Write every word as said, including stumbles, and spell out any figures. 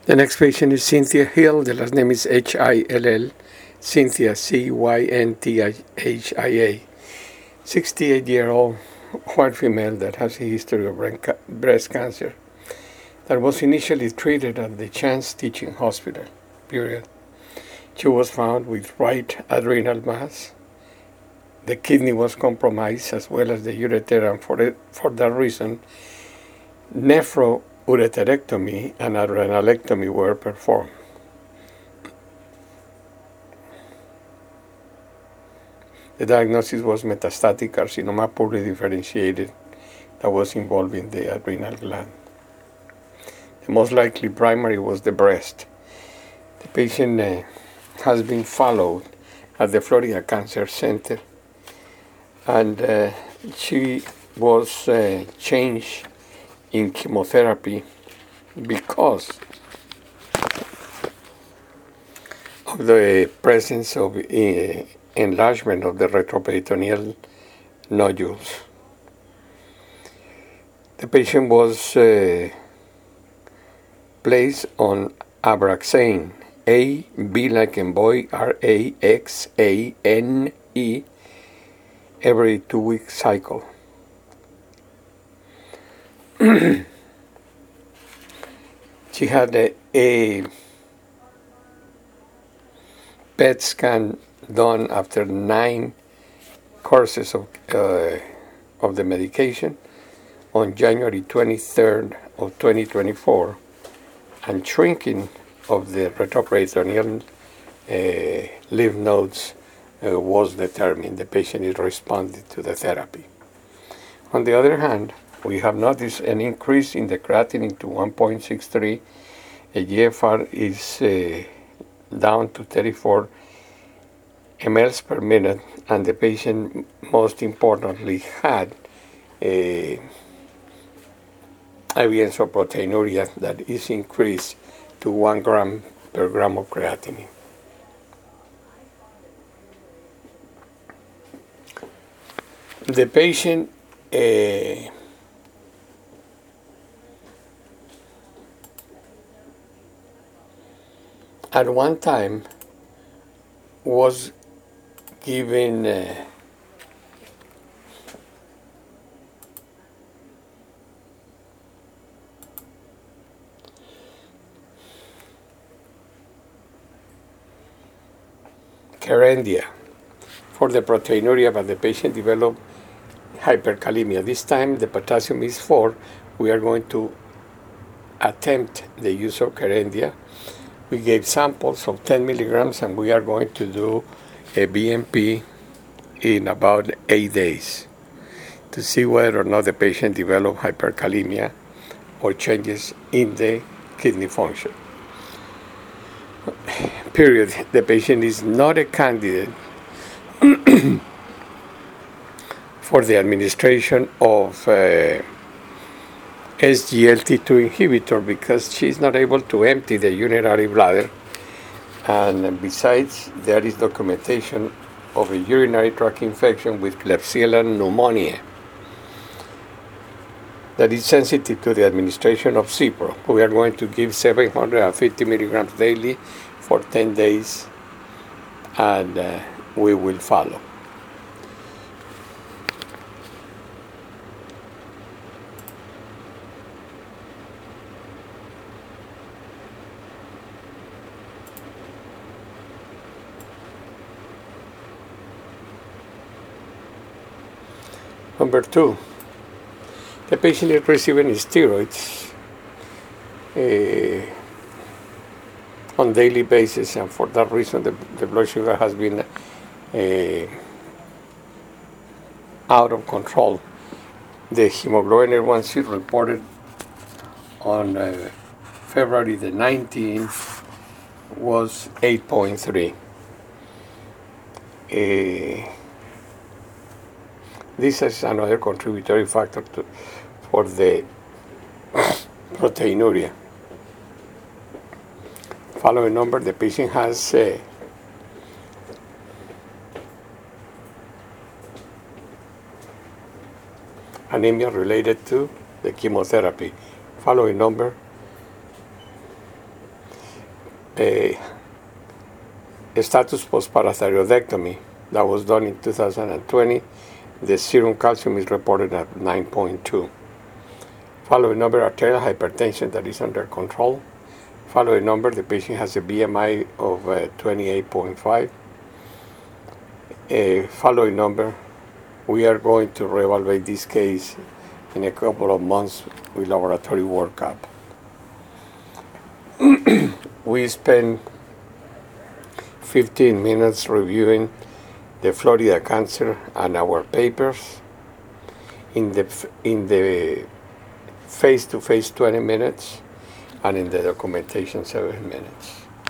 The next patient is Cynthia Hill. The last name is H I L L. Cynthia, C Y N T H I A. sixty-eight-year-old white female that has a history of breast cancer that was initially treated at the Chance Teaching Hospital, period. She was found with right adrenal mass. The kidney was compromised as well as the ureter, and for, it, for that reason, nephroureterectomy and adrenalectomy were performed. The diagnosis was metastatic carcinoma poorly differentiated that was involving the adrenal gland. The most likely primary was the breast. The patient uh, has been followed at the Florida Cancer Center, and uh, she was uh, changed in chemotherapy because of the presence of uh, enlargement of the retroperitoneal nodules. The patient was uh, placed on Abraxane, A, B like in boy, R A X A N E, every two-week cycle. She had a, a P E T scan done after nine courses of uh, of the medication on January twenty-third of twenty twenty-four, and shrinking of the retroperitoneal uh, lymph nodes uh, was determined. The patient is responding to the therapy. On the other hand, we have noticed an increase in the creatinine to one point six three. A G F R is uh, down to thirty-four milliliters per minute, and the patient, most importantly, had a evidence of proteinuria that is increased to one gram per gram of creatinine. The patient uh, at one time was given uh, Kerendia for the proteinuria, but the patient developed hyperkalemia. This time the potassium is four. We are going to attempt the use of Kerendia. We gave samples of ten milligrams, and we are going to do a B M P in about eight days to see whether or not the patient developed hyperkalemia or changes in the kidney function. Period. The patient is not a candidate for the administration of uh, S G L T two inhibitor because she is not able to empty the urinary bladder, and besides, there is documentation of a urinary tract infection with Klebsiella pneumoniae that is sensitive to the administration of Cipro. We are going to give seven hundred fifty milligrams daily for ten days, and uh, we will follow. Number two, the patient is receiving steroids uh, on daily basis, and for that reason the, the blood sugar has been uh, out of control. The hemoglobin A one C reported on uh, February the nineteenth was eight point three. Uh, This is another contributory factor to, for the proteinuria. Following number, the patient has uh, anemia related to the chemotherapy. Following number, a, a status post-parathyroidectomy that was done in two thousand twenty. The serum calcium is reported at nine point two. Following number, arterial hypertension that is under control. Following number, the patient has a B M I of uh, twenty-eight point five. Uh, following number, we are going to reevaluate this case in a couple of months with laboratory workup. We spent fifteen minutes reviewing the Florida Cancer and our papers. In the in the face-to-face twenty minutes, and in the documentation seven minutes.